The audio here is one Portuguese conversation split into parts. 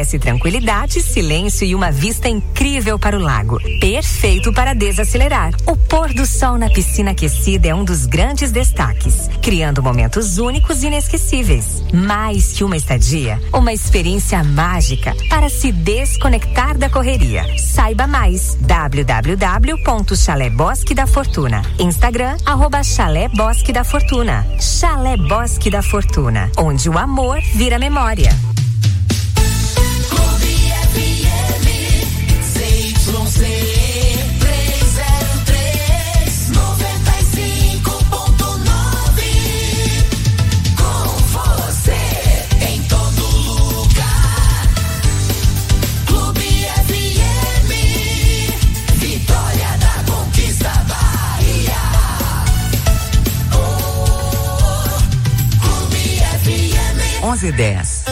oferece tranquilidade, silêncio e uma vista incrível para o lago. Perfeito para desacelerar. O pôr do sol na piscina aquecida é um dos grandes destaques, criando momentos únicos e inesquecíveis. Mais que uma estadia, uma experiência mágica para se desconectar da correria. Saiba mais. www.Chalé Bosque da Fortuna. Instagram, @Chalé Bosque da Fortuna. Chalé Bosque da Fortuna, onde o amor vira memória. e 10.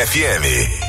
FM.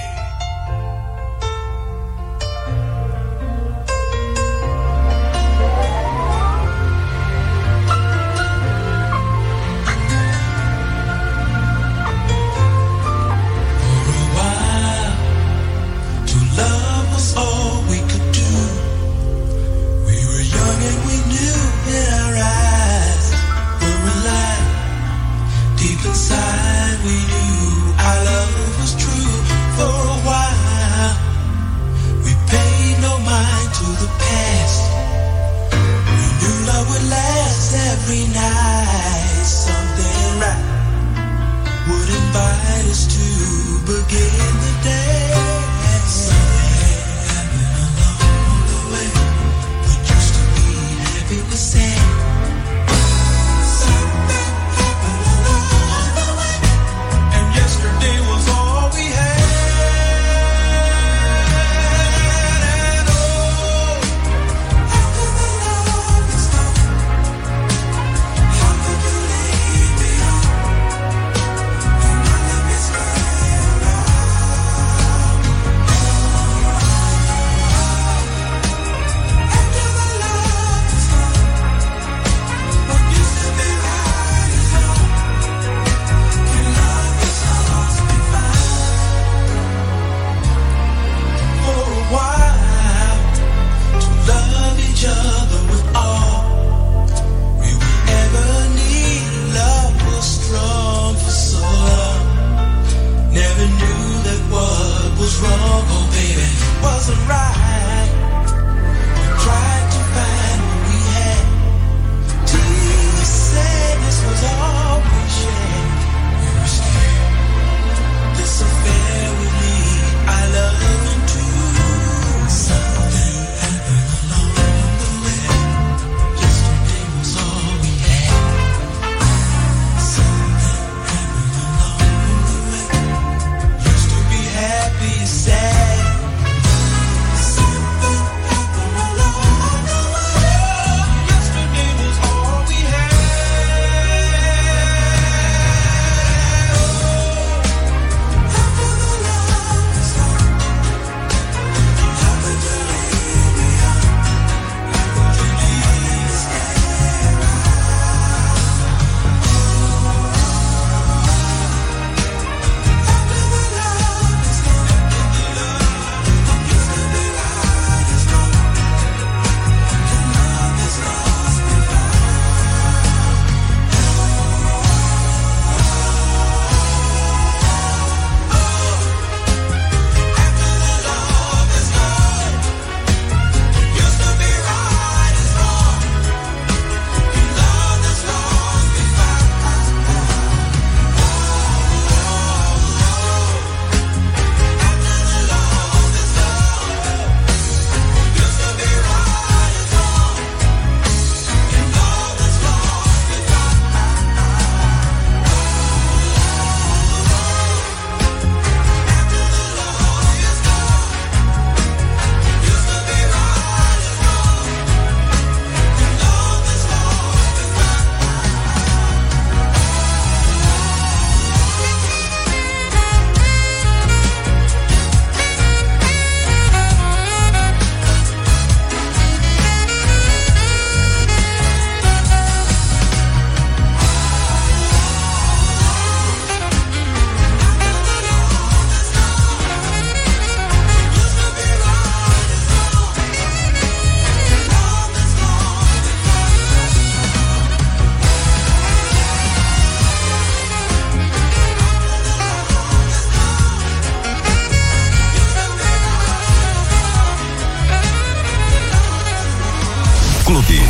Clube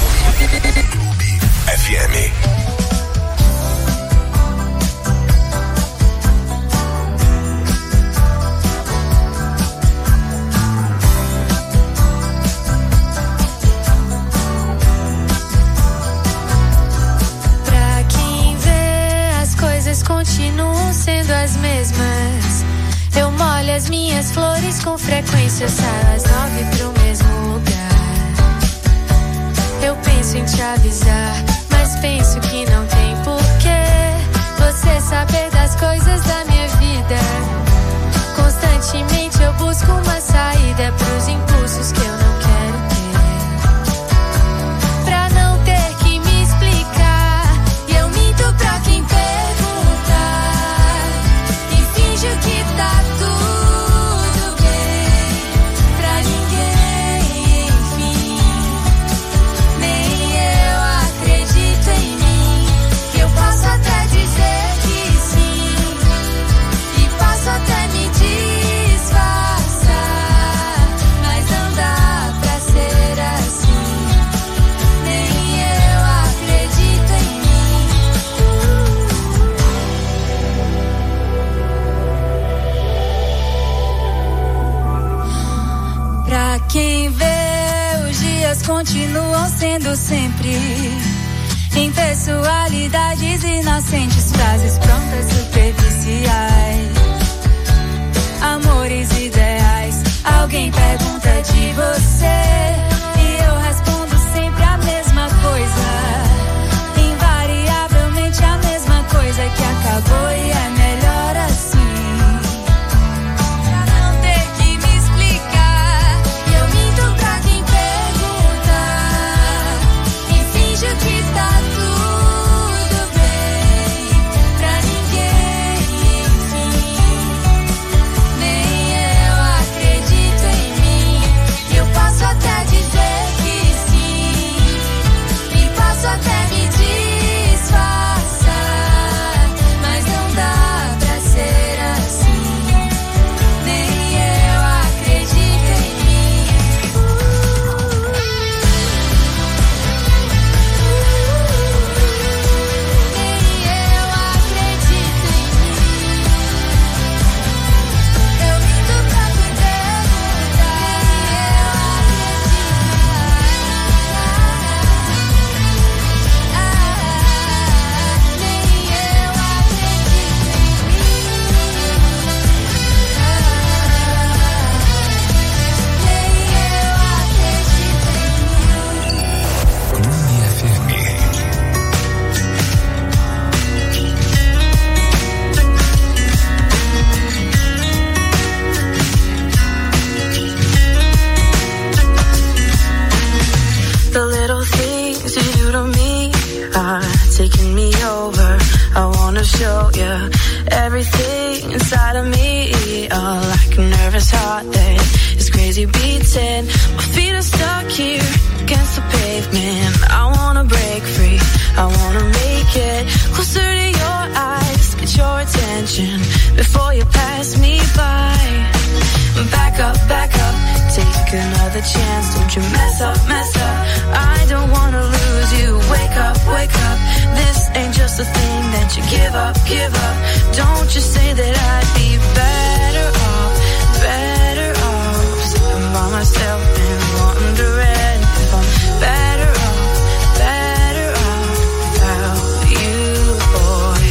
FM. Pra quem vê, as coisas continuam sendo as mesmas. Eu molho as minhas flores com frequência, saio às 9 pro mesmo lugar. Eu penso em te avisar, mas penso que não tem porquê você saber das coisas da minha vida. Constantemente eu busco uma saída pros impulsos que eu não quero ter, pra não ter que me explicar. E eu minto pra quem perguntar e finjo que tá tudo bem pra ninguém, enfim. Nem eu acredito em mim, que eu posso até dizer que sim, e posso até me disfarçar, mas não dá pra ser assim. Nem eu acredito em mim. Pra quem vê, os dias continuam sendo sempre impessoalidades inocentes, frases prontas superficiais, amores ideais. Alguém pergunta de você e eu respondo sempre a mesma coisa, invariavelmente a mesma coisa, que acabou e é melhor assim. Pra não ter que me explicar, e eu minto pra quem pergunta e finjo que tá tudo bem pra ninguém, enfim. Nem eu acredito em mim, e eu posso até dizer que sim, e posso até me disfarçar, mas não dá pra ser assim. Nem eu acredito em mim. Nem eu acredito em mim. Eu minto pra quem perguntar. Nem eu acredito em mim. The little things you do to me are taking me over. I wanna show you everything inside of me. Oh, like a nervous heart that is crazy beating. My feet are stuck here against the pavement. I wanna break free, I wanna make it closer to your eyes, get your attention before you pass me by. Back up, take another chance. Don't you mess up. I don't wanna lose you. Wake up. This ain't just a thing that you give up. Don't you say that I'd be better off sitting by myself and wondering if I'm better off without you, boy.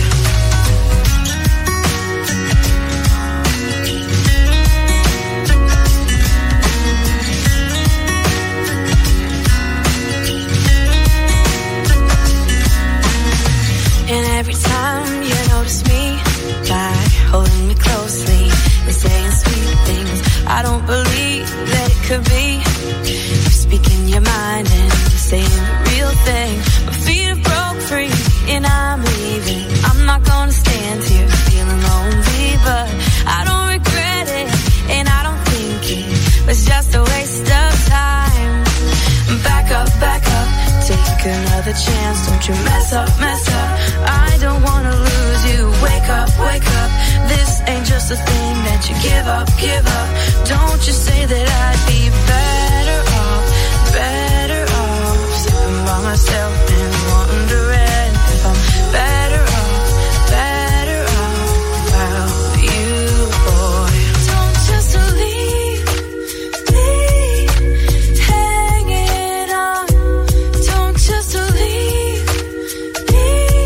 And every time you notice me, by holding me closely and saying sweet things, I don't believe that it could be. You're speaking your mind and saying the real thing. My feet have broke free and I'm leaving. I'm not gonna stand here feeling lonely, but I don't regret it and I don't think it was just a waste of time. Back up, take another chance. Don't you mess up. I don't wanna lose you. Wake up. This ain't just a thing that you give up. Don't you say that I'd be better off sitting by myself and wondering if I'm better off without you, boy. Don't just leave me hanging on. Don't just leave me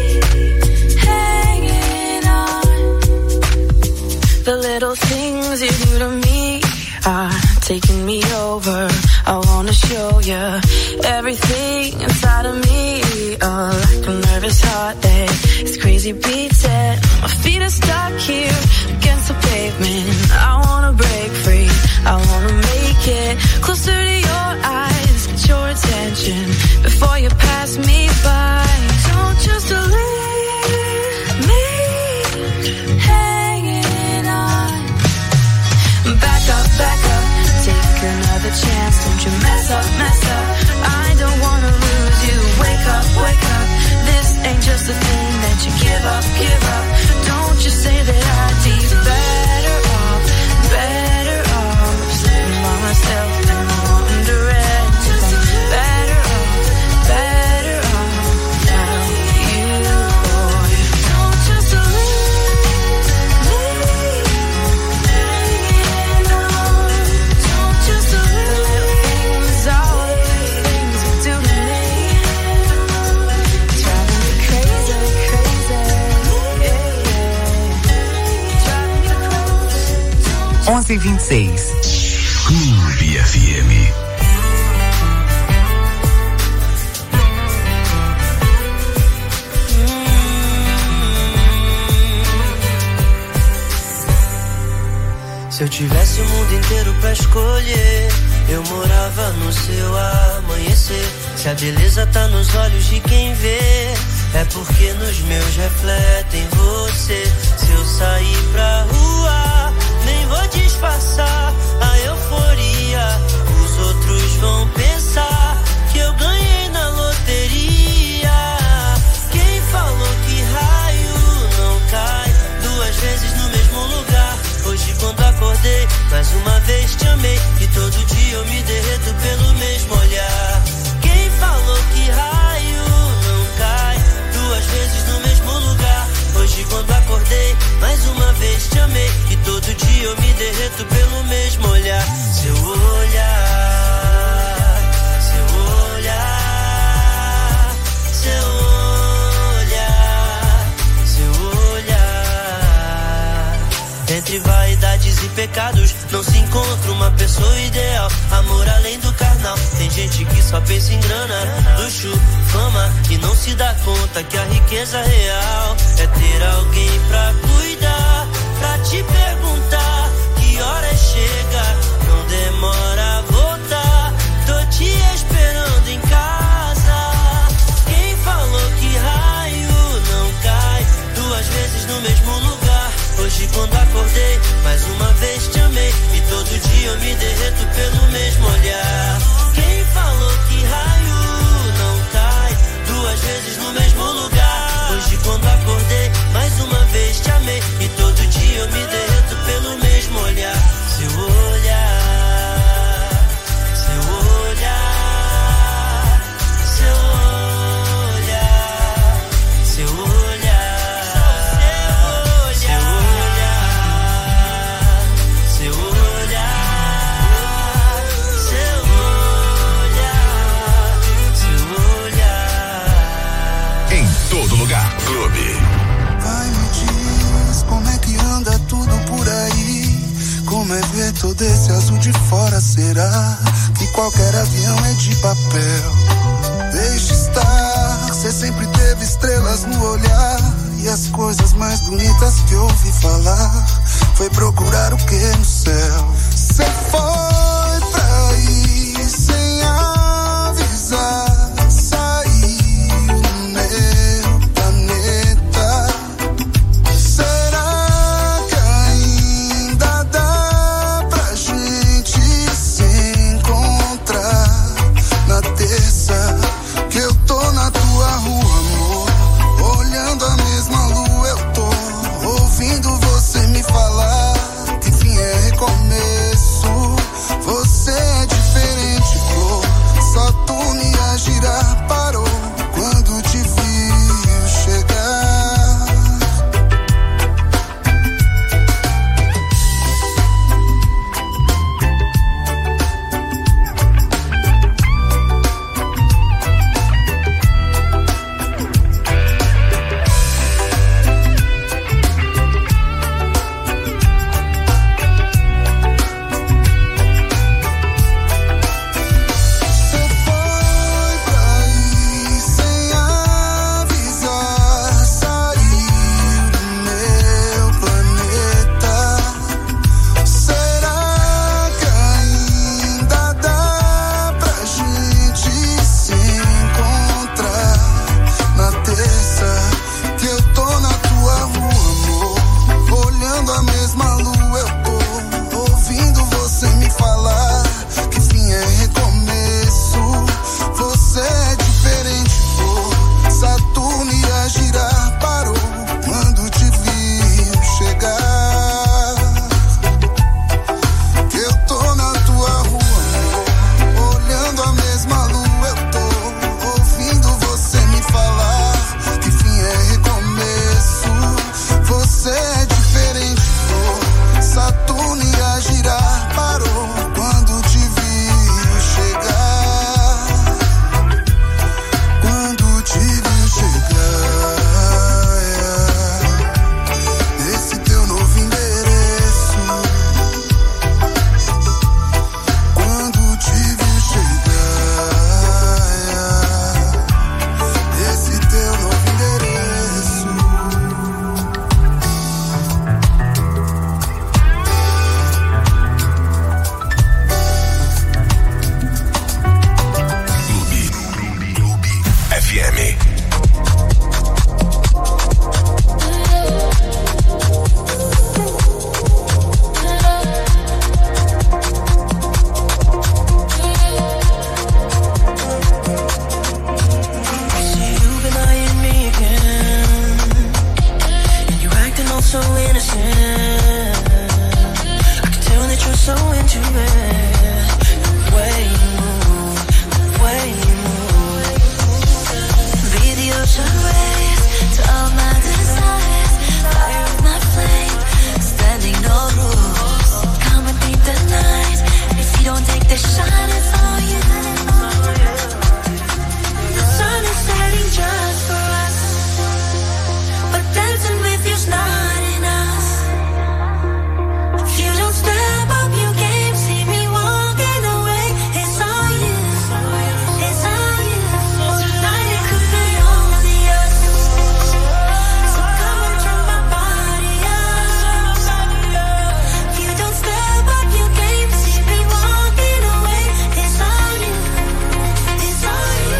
hanging on. The little things you do to me are taking me over. I wanna show you everything inside of me. Oh, like a nervous heart that is crazy beating. My feet are stuck here against the the pavement. I wanna break free, I wanna make it closer to your eyes, get your attention before you pass me by. Don't just leave me hanging on. Back up, take another chance. Don't you mess up. I don't wanna lose you. Wake up. This ain't just a thing that you give up. Don't you say that I'd be better off sitting by myself and wondering if I'm better off without you, boy. Don't just leave me hanging on. Don't just leave things, all the things you do to me, driving me crazy, yeah. Driving me crazy. 11h26. Clube FM. Se eu tivesse o mundo inteiro pra escolher, eu morava no seu amanhecer. Se a beleza tá nos olhos de quem vê, é porque nos meus refletem você. Se eu sair pra rua, nem vou disfarçar a euforia. Os outros vão pensar que eu ganhei na loteria. Quem falou que raio não cai duas vezes no mesmo lugar? Hoje quando acordei, mais uma vez te amei, e todo dia eu me derreto pelo mesmo olhar. Quem falou que raio não cai duas vezes no mesmo lugar? Hoje quando acordei, mais uma vez te amei, e todo dia eu me derreto pelo mesmo olhar. Seu olhar, seu olhar, seu olhar, seu olhar. Entre vaidades e pecados não se encontra uma pessoa ideal. Amor além do carnal. Tem gente que só pensa em grana, luxo, fama, e não se dá conta que a riqueza real é ter alguém pra cuidar, pra te perguntar que hora chega, não demora a voltar. Tô te esperando em casa. Quem falou que raio não cai duas vezes no mesmo lugar? Hoje quando acordei, mais uma vez te amei, e todo dia eu me derreto pelo mesmo olhar. Quem falou que raio não cai duas vezes no mesmo lugar? Hoje quando acordei, mais uma vez te amei, e todo dia eu me derreto pelo mesmo olhar. Seu olhar, seu olhar, seu olhar, seu olhar, seu olhar, seu olhar, seu olhar, seu olhar. Em todo lugar, Clube. Vai, me diz como é que anda tudo por aí. Como é ver todo esse azul de fora? Será que qualquer avião é de papel? Deixa estar, cê sempre teve estrelas no olhar, e as coisas mais bonitas que eu ouvi falar foi procurar o que no céu. Cê foi pra aí sem avisar, saiu do meu planeta. Será que ainda dá pra gente se encontrar na terça? Que eu tô na tua rua, amor, olhando a mesma lua. Eu tô ouvindo você me falar que fim é recomeço. skin. I can tell that you're so into it. The way you move, the way you move. Be the ocean waves to all my desires. Fire with my flame, standing no rules. Come and paint the night. If you don't take the shine, it's all you. The sun is setting just for us, but dancing with you's not enough. If you don't step up your game, see me walking away. It's all you, it's all you. Tonight it could be only us. So come and turn my body up. If you don't step up your game, see me walking away. It's all you, it's all you.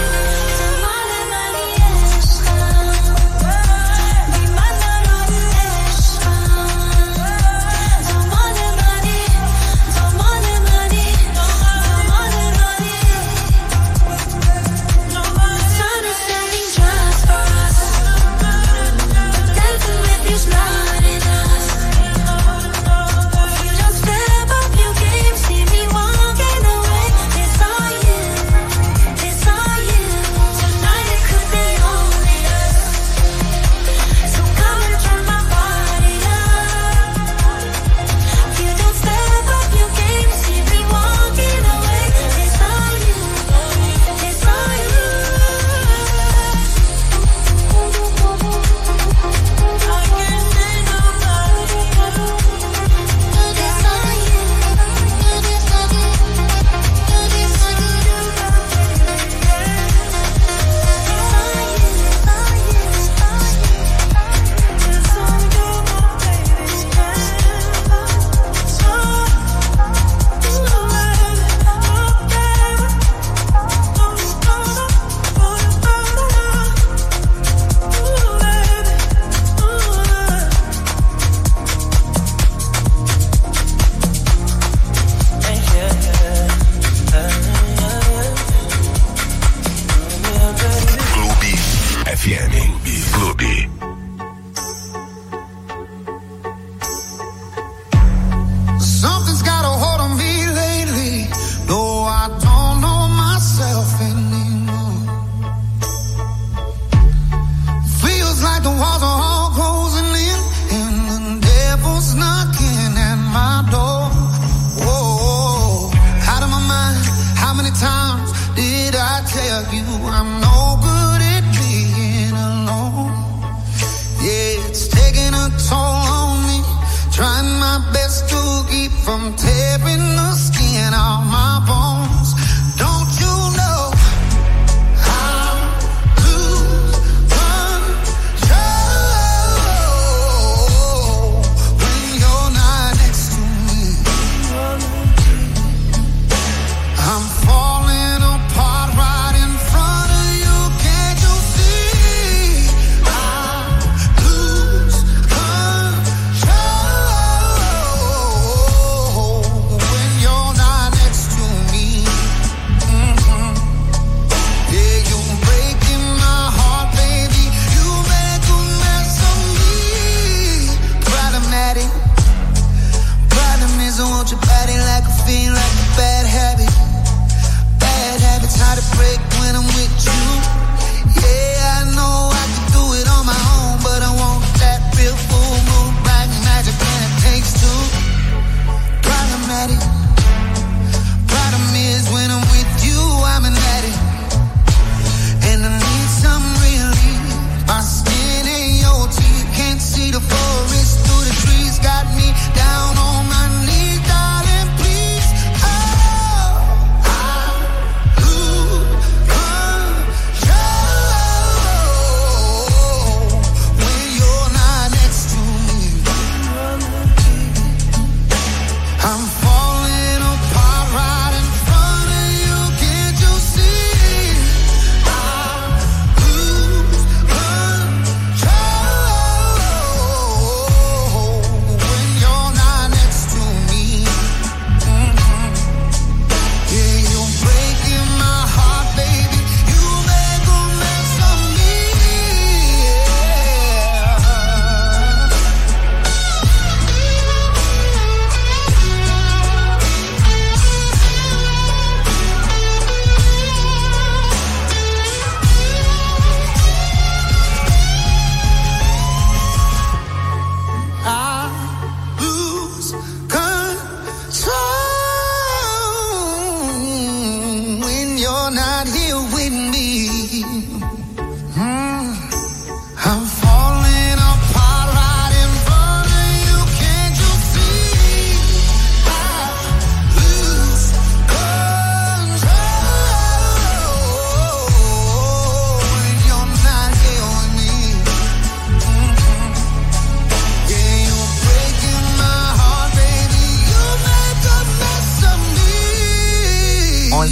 Oh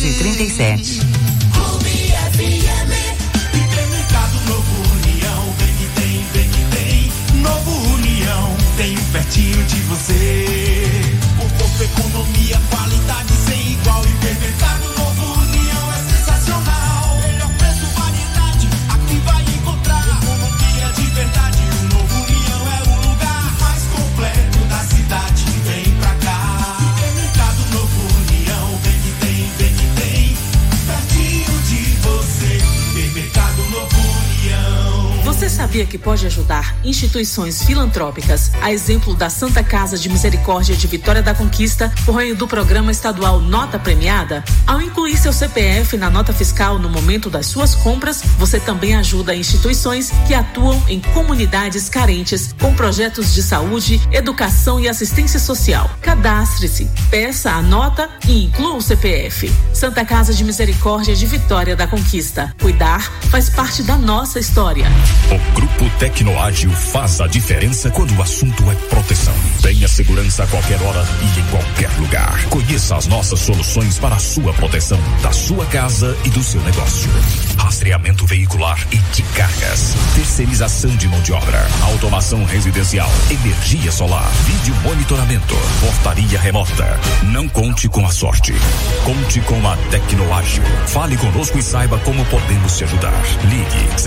11:37. Clube FM. Hipermercado Novo União. Vem que tem. Novo União. Tem pertinho de você. Conforto, economia, qualidade sem igual. Hipermercado Novo União é sensacional. Melhor preço, variedade. Aqui vai encontrar economia de verdade. O Novo União é o lugar mais completo da cidade. Vem pra cá. Hipermercado Novo União. Vem que tem. Pertinho de você. Hipermercado Novo União. Você sabia que pode ajudar instituições filantrópicas, a exemplo da Santa Casa de Misericórdia de Vitória da Conquista, por meio do programa estadual Nota Premiada? Ao incluir seu CPF na nota fiscal no momento das suas compras, você também ajuda instituições que atuam em comunidades carentes com projetos de saúde, educação e assistência social. Cadastre-se, peça a nota e inclua o CPF. Santa Casa de Misericórdia de Vitória da Conquista. Cuidar faz parte da nossa história. O Grupo Tecnoágil faz a diferença quando o assunto é proteção. Tenha segurança a qualquer hora e em qualquer lugar. Conheça as nossas soluções para a sua proteção, da sua casa e do seu negócio. Rastreamento veicular e de cargas. Terceirização de mão de obra. Automação residencial. Energia solar. Vídeo monitoramento. Portaria remota. Não conte com a sorte. Conte com a Tecnoágil. Fale conosco e saiba como podemos te ajudar. Ligue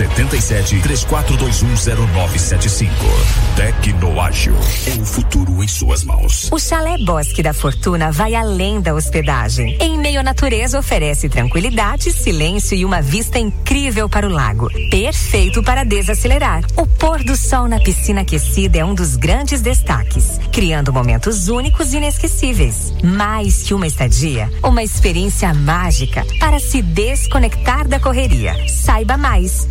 77-3421-0975. Tecnoágil. É o futuro em suas mãos. O Chalé Bosque da Fortuna vai além da hospedagem. Em meio à natureza, oferece tranquilidade, silêncio e uma vista incrível para o lago. Perfeito para desacelerar. O pôr do sol na piscina aquecida é um dos grandes destaques, criando momentos únicos e inesquecíveis. Mais que uma estadia, uma experiência mágica para se desconectar da correria. Saiba mais.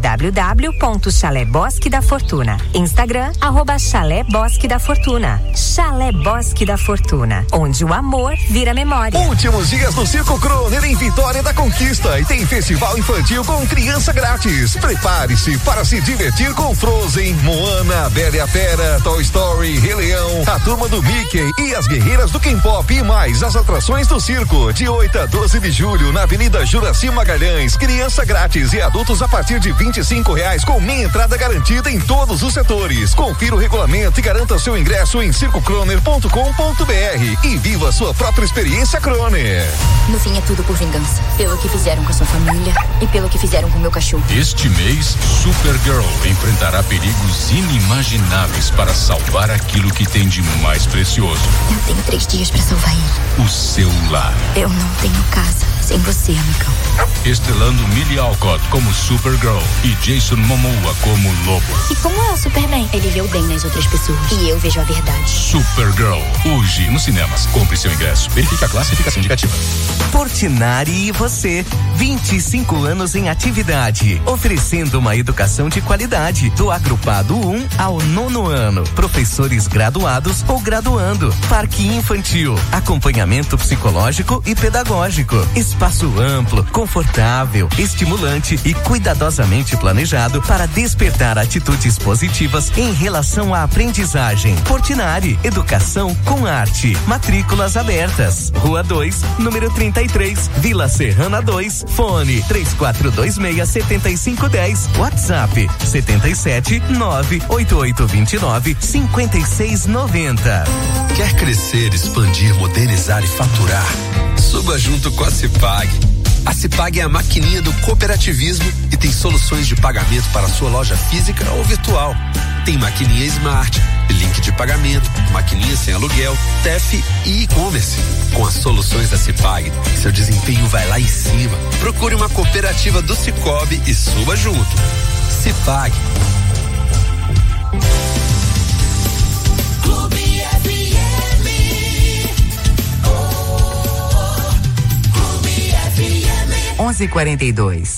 www.Chalé Bosque da Fortuna. Instagram, @Chalé Bosque da Fortuna. Chalé Bosque da Fortuna, onde o amor vira memória. Últimos dias do Circo Croner em Vitória da Conquista e tem festival infantil com criança grátis. Prepare-se para se divertir com Frozen, Moana, Bela e a Fera, Toy Story, Rei Leão, a Turma do Mickey e as Guerreiras do K-Pop e mais as atrações do circo. De 8 a 12 de julho na Avenida Juraci Magalhães. Criança grátis e adultos a partir de R$25 com meia entrada garantida em todos os setores. Confira o regulamento e garanta seu ingresso em circocroner.com.br e viva sua própria experiência Croner. No fim é tudo por vingança. Pelo que fizeram com a sua família e pelo que fizeram com o meu cachorro. Este mês, Supergirl enfrentará perigos inimagináveis para salvar aquilo que tem de mais precioso. Eu tenho 3 dias para salvar ele. O seu lar. Eu não tenho casa sem você, amigão. Estrelando Millie Alcott como Supergirl e Jason Momoa como Lobo. E como é o Superman? Ele vê o bem nas outras pessoas e eu vejo a verdade. Supergirl, hoje nos cinemas. Compre seu ingresso. Verifique a classificação indicativa. Portinari e você, 25 anos em atividade, oferecendo uma educação de qualidade, do agrupado 1 ao 9º ano, professores graduados ou graduando, parque infantil, acompanhamento psicológico e pedagógico, espaço amplo, confortável, estimulante e cuidadosamente planejado para despertar atitudes positivas em relação à aprendizagem. Portinari, educação com arte, matrículas abertas, Rua 2, número 33, Vila Serrana 2, fone 3426-7510, WhatsApp 77-98829-5690. Quer crescer, expandir, modernizar e faturar? Suba junto com a Cipag. A Cipag é a maquininha do cooperativismo e tem soluções de pagamento para a sua loja física ou virtual. Tem maquininha Smart, link de pagamento, maquininha sem aluguel, TEF e e-commerce. Com as soluções da Cipag, seu desempenho vai lá em cima. Procure uma cooperativa do Cicobi e suba junto. Cipag. Clube FM. 11:42.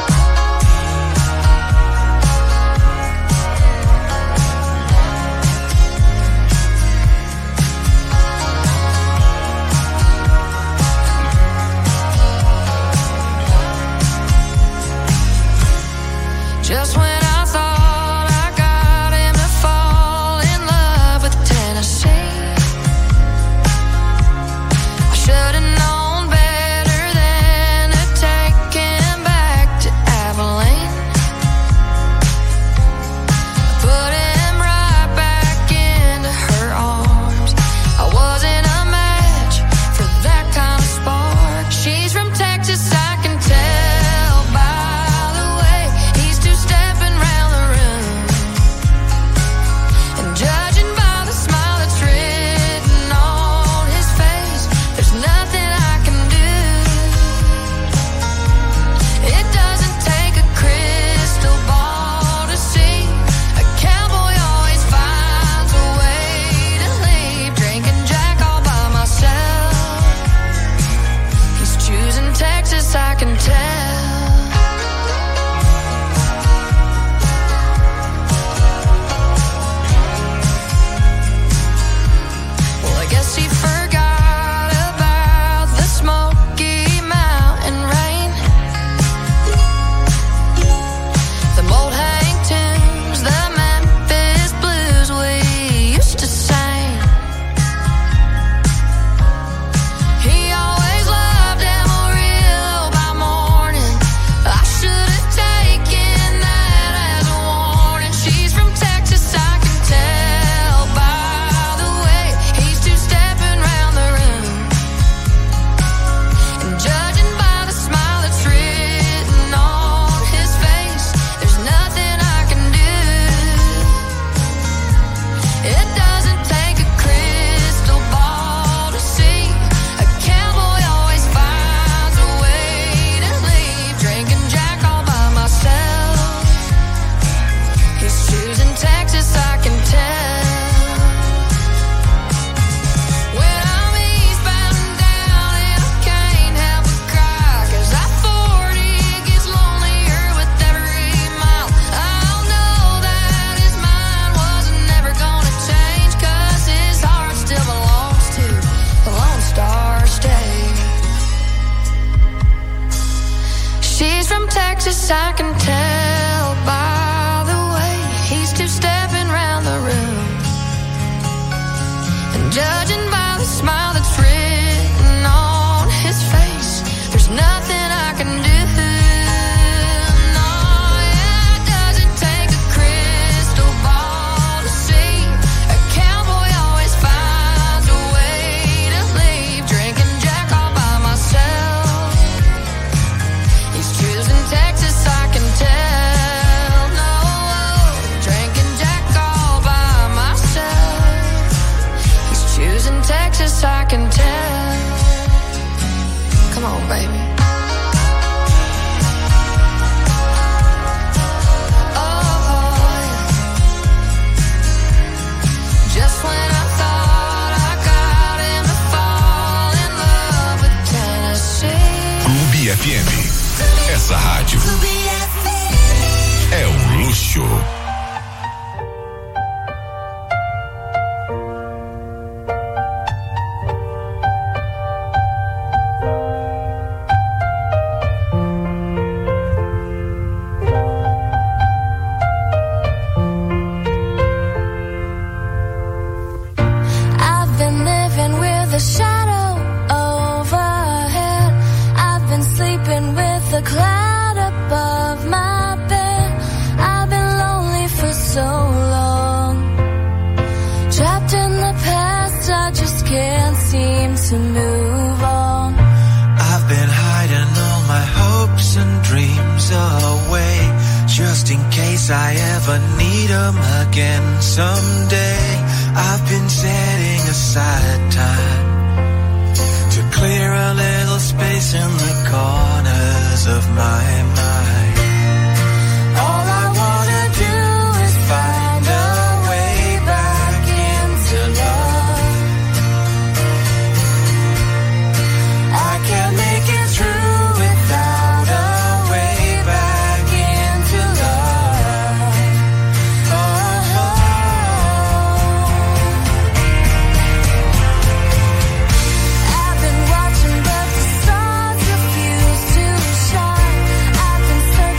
Just when I thought I got him to fall in love with Tennessee, I should've known better than Texas, I can tell by the way he's two-stepping around the room. And judging by the smile that's written on his face, there's nothing I can do. I can tell. Come on, baby. Oh, just when I thought I got him to fall in love with Tennessee. Clube FM. Essa rádio é um luxo. I ever need 'em again someday. I've been setting aside time to clear a little space in the corners of my mind. All I wanna do is find a way back into love. I can't make it through without a way back into love. I've been searching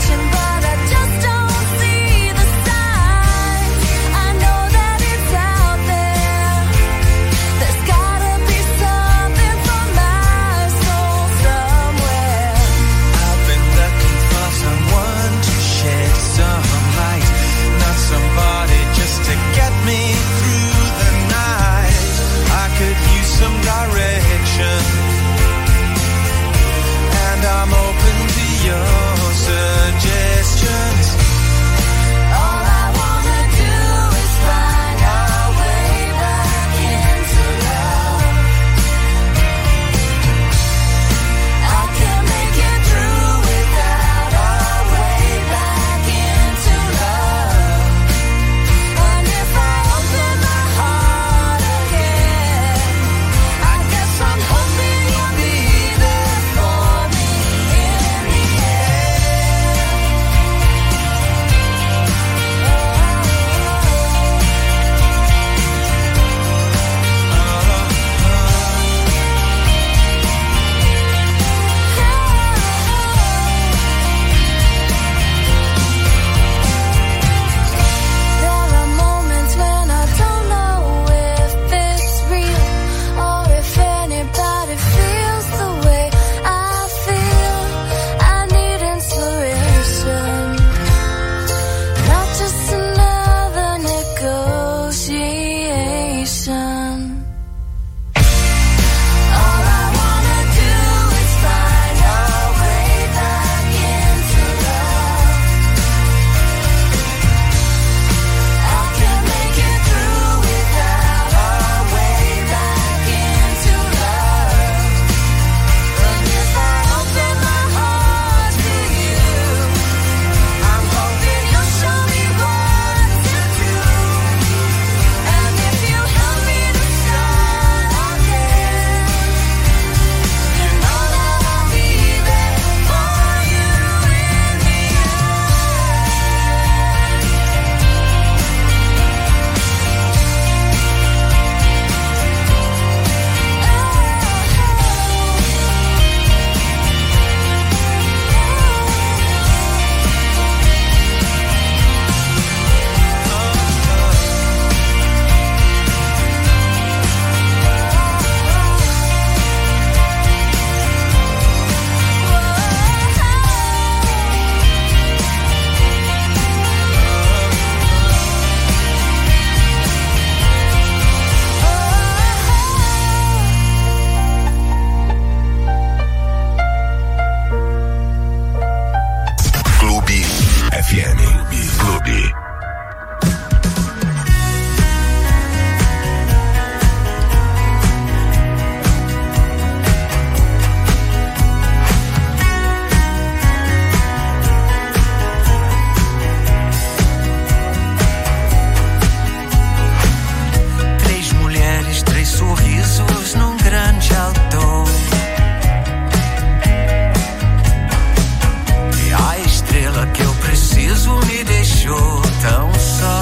deixou tão só.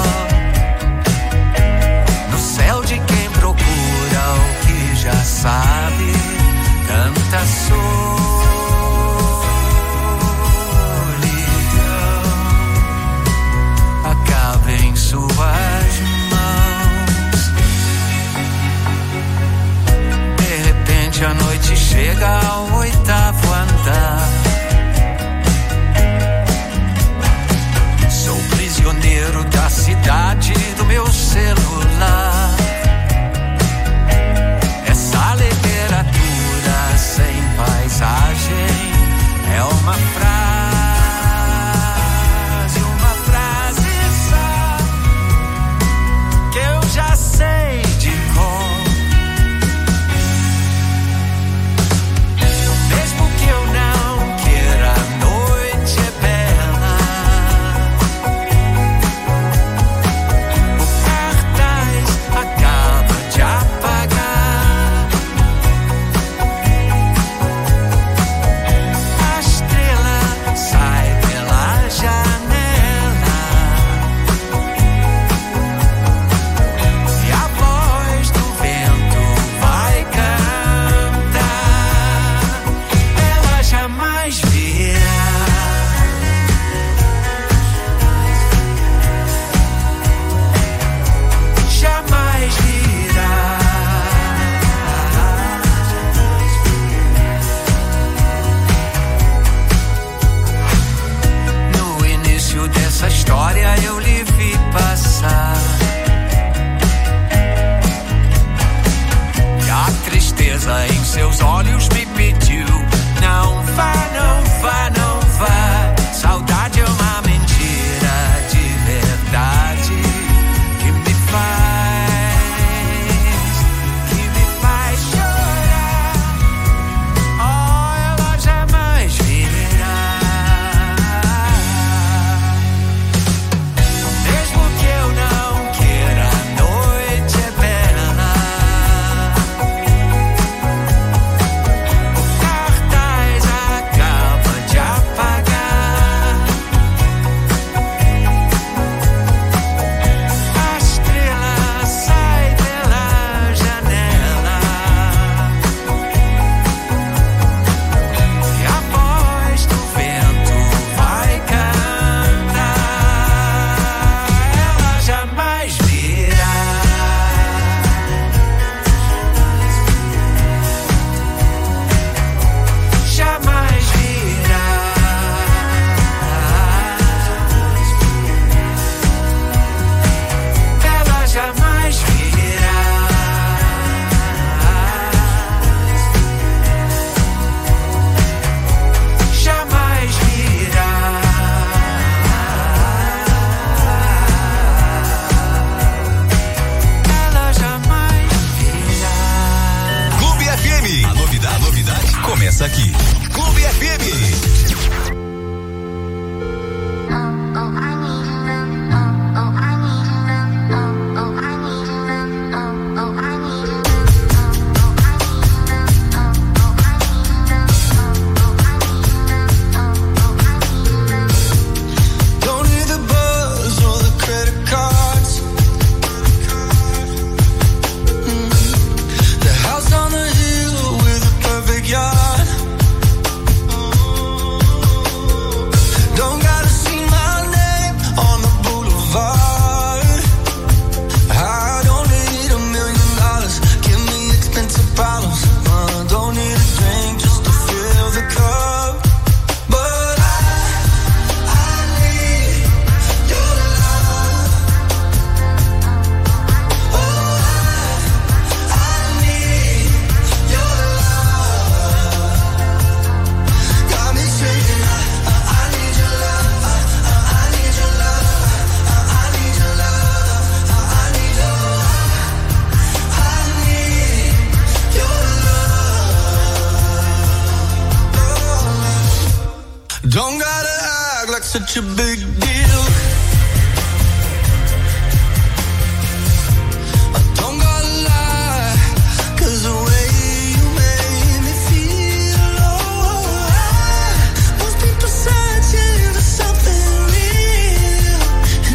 No céu de quem procura o que já sabe, tanta solidão acaba em suas mãos. De repente a noite chega ao 8º andar. Sou prisioneiro da cidade do meu celular. Essa literatura sem paisagem é uma frase só que eu já sei de cor. Mesmo que eu não queira, a noite é bela. O cartaz acaba de apagar. A estrela sai pela janela e a voz do vento vai cantar. Ela jamais virá. Jamais virá. No início dessa história eu lhe vi passar. E a tristeza em seus olhos me pediu: não vá, não vá, não vá. Saudade é uma mentira de verdade que me faz chorar. Oh, ela jamais virá. Mesmo que eu não queira, a noite é bela. O cartaz acaba de apagar. A estrela sai pela janela e a voz do vento vai cantar. Ela jamais virá. Jamais virá. Ela jamais virá. Jamais virá. Ela jamais virá. Clube FM. A novidade começa aqui. Clube FM. Don't need the buzz or the credit cards. The house on the hill with a perfect yard. Don't gotta see my name on the boulevard. I don't need $1 million. Give me expensive bottles. Don't need a drink just to fill the cup. But I need your love. Oh, I need your love. Got me shaking. I need your love. I need your love. I need your love. I need your love. Don't gotta act like such a big deal. I don't gotta lie, 'cause the way you made me feel, oh, most people searching for something real.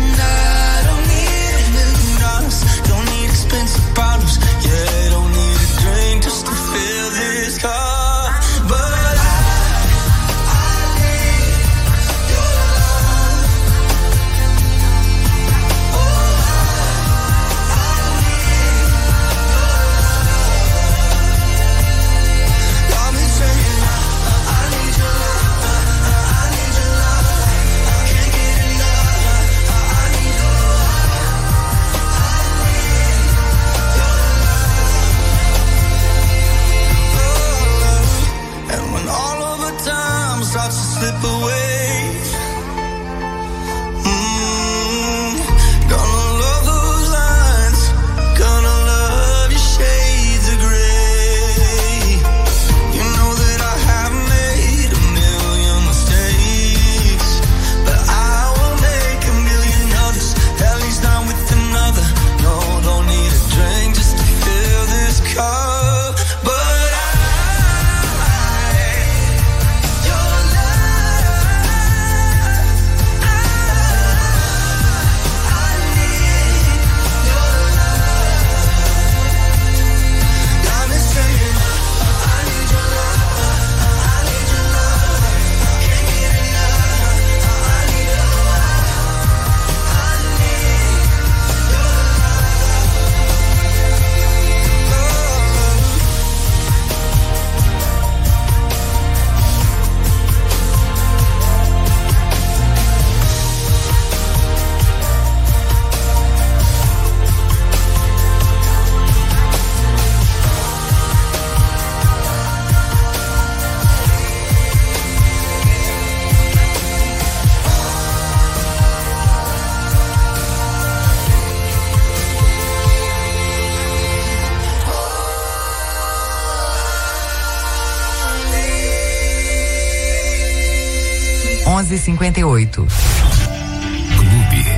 14:58. Clube.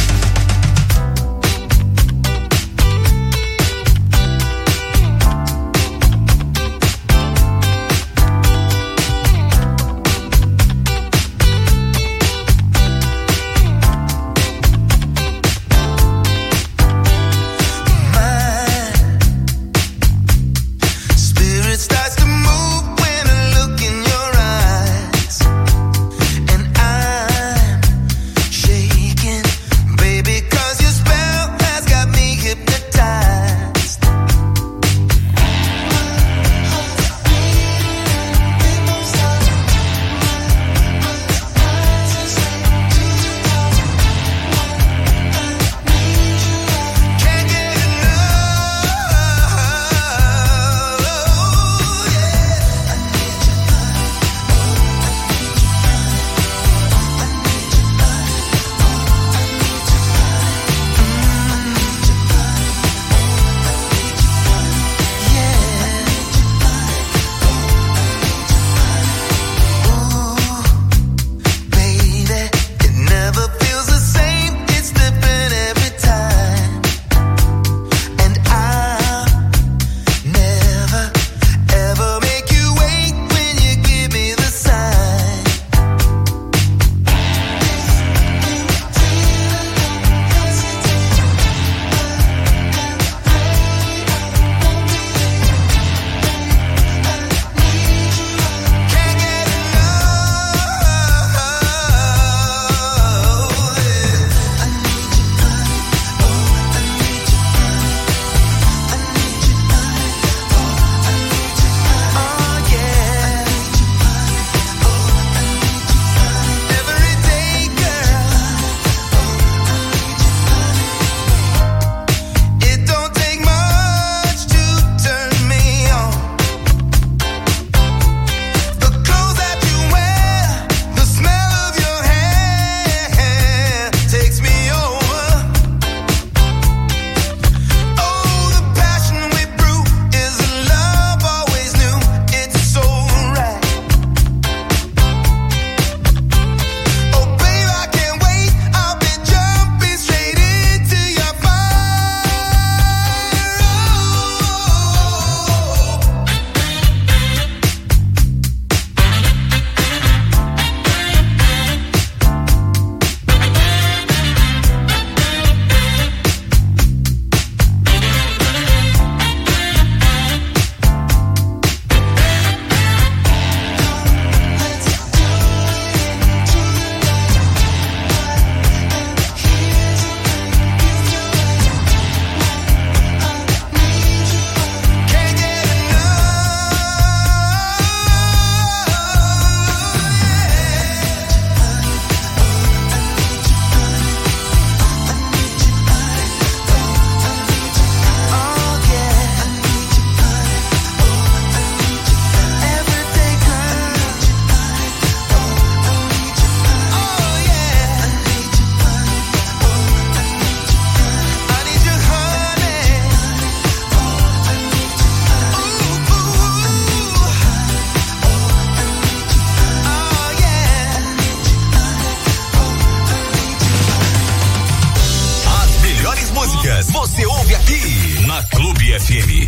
Você ouve aqui na Clube FM.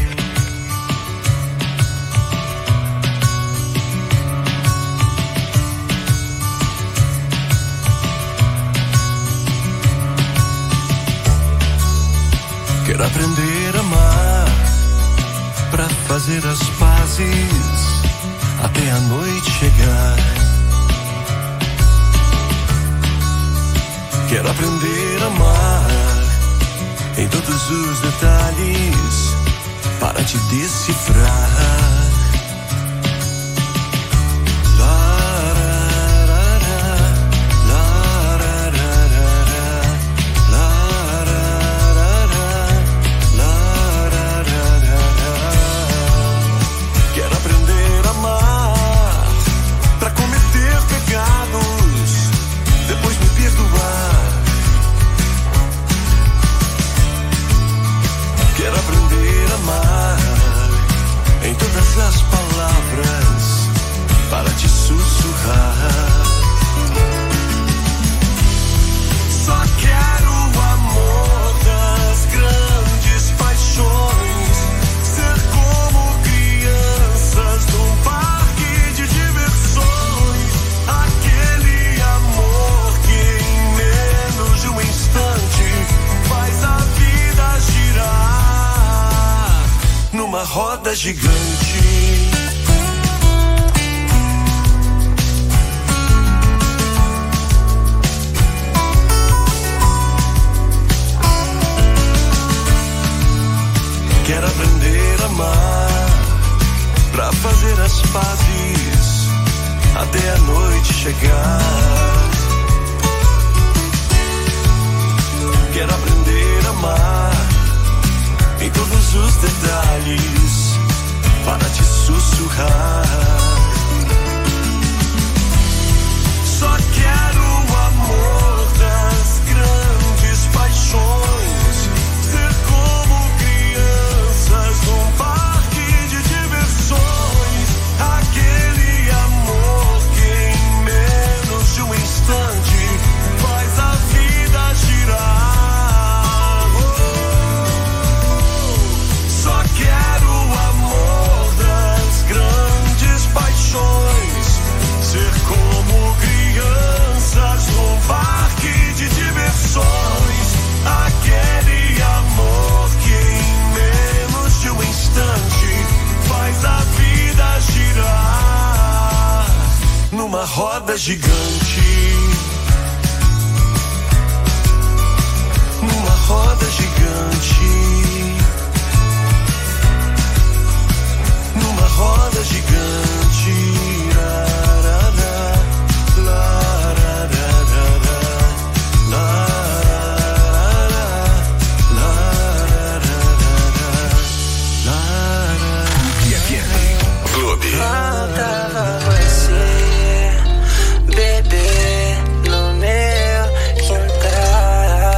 Quero aprender a amar pra fazer as pazes até a noite chegar. Quero aprender a amar em todos os detalhes para te decifrar. Quero aprender a amar pra cometer pecados, depois me perdoar. Quero aprender a amar em todas roda gigante. Quero aprender a amar, pra fazer as pazes até a noite chegar. Quero aprender a amar em todos os detalhes para te sussurrar. Só quero o amor das grandes paixões, ser como crianças num parque de diversões, aquele amor que em menos de um instante faz a vida girar. Só quero o amor das grandes paixões, ser como crianças num parque de diversões, aquele amor que em menos de um instante faz a vida girar numa roda gigante. Numa roda gigante. Numa roda gigante. Faltava você, bebê, no meu quintal.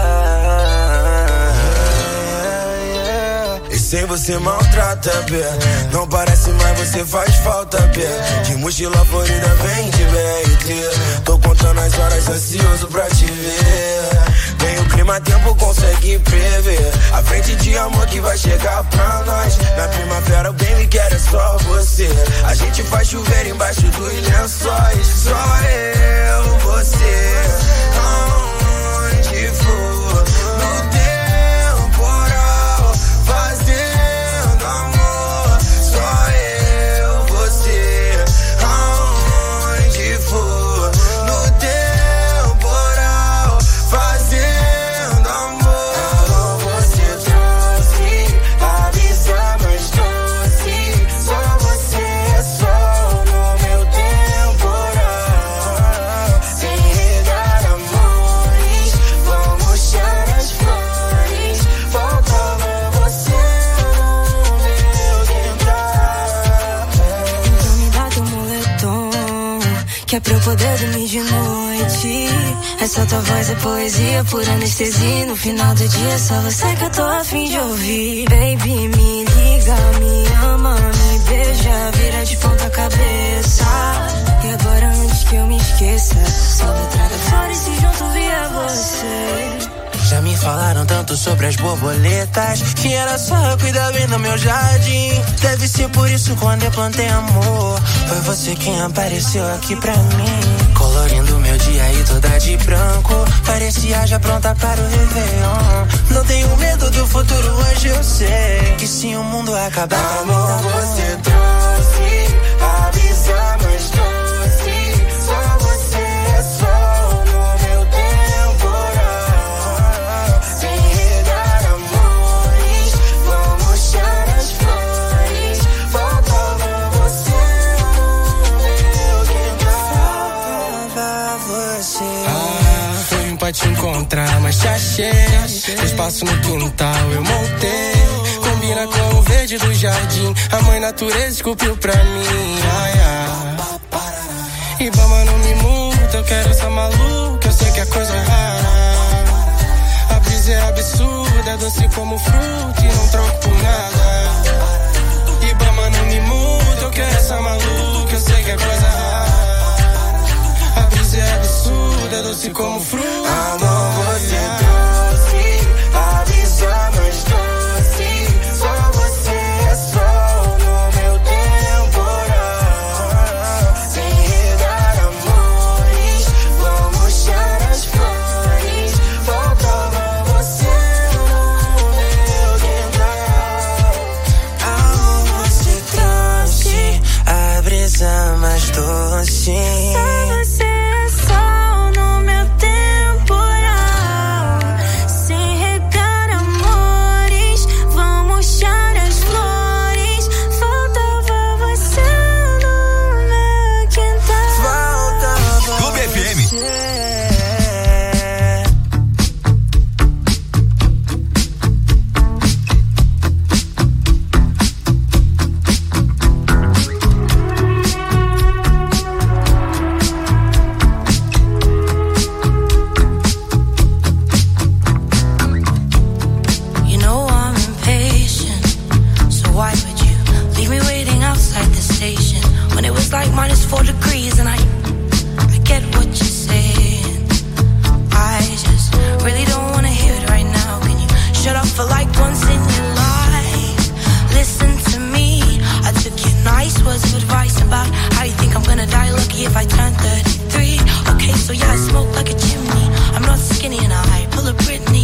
E sem você maltrata, B. Não parece, mas você faz falta, B. De mochila florida vem de BRT. Tô contando as horas ansioso pra te ver. Nem o clima tempo consegue prever a frente de amor que vai chegar pra nós. Na primavera o bem me quer é só você. A gente faz chover embaixo dos lençóis. Só eu, você, aonde for, no temporal, fazendo amor. Só eu, você, aonde for, no temporal, fazendo amor. Você trouxe a brisa mais doce. Só você é sol no meu temporal. Sem regar amores, vamos cheirar as flores. Faltava você no meu quintal. Então me dá teu moletom, que é pra eu poder dormir de noite. Essa tua voz é poesia, pura anestesia. No final do dia é só você que eu tô a fim de ouvir. Baby, me liga, me ama, me beija, vira de ponta cabeça. E agora antes que eu me esqueça, sobe, traga flores e junto via você. Já me falaram tanto sobre as borboletas, que era só eu cuidar bem do meu jardim. Deve ser por isso quando eu plantei amor, foi você quem apareceu aqui pra mim. Colorindo meu dia e toda de branco, parecia já pronta para o Réveillon. Não tenho medo do futuro, hoje eu sei que se o mundo acabar, amor, você trouxe a brisa mais doce. Só você é sol no meu temporal. Sem regar amores, vamos cheirar as flores. Faltava você no meu quintal. Faltava você. Fui pra te encontrar, mas te achei. Espaço no quintal eu montei. Combina com o verde do jardim. A mãe natureza esculpiu pra mim. Ibama não me multa, eu quero essa maluca. Eu sei que é coisa rara. A brisa é absurda, é doce como fruta e não troco por nada. Ibama não me multa, eu quero essa maluca. Eu sei que é coisa rara. A brisa é absurda, é doce como fruta.